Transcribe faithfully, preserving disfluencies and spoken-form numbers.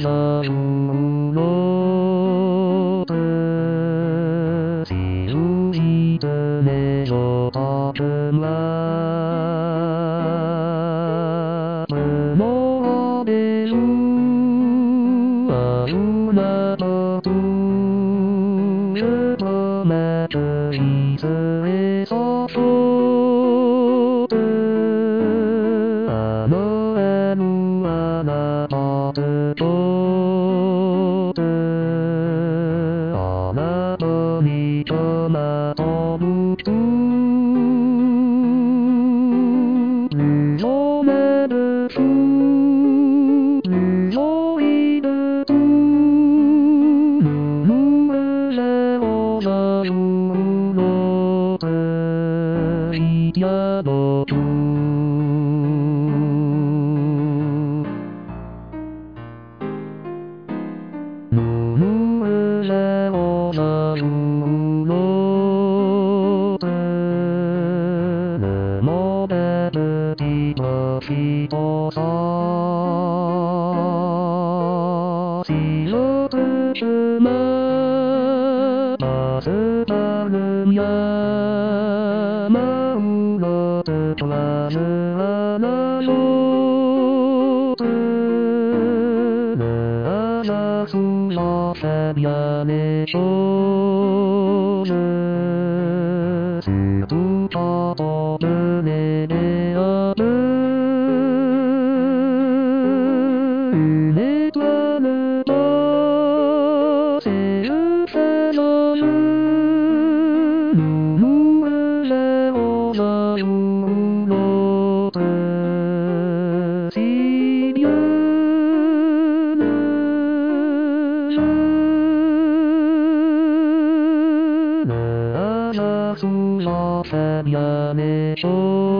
ざるのて信じてねよたくな思われるあうなたと止めていずれさそうあの絵のあなたでとてあなたにかなたむと認めると強いでと胸でござるのていやどと胸でござるのて眠れてきた人さ白くしまったせたるやまうらてとらずあなよてねあざすらせびゃねしょねすとかと胸であるねとねばせうせぞる胸でござるのてしびゅなあざすらせびゃねしょ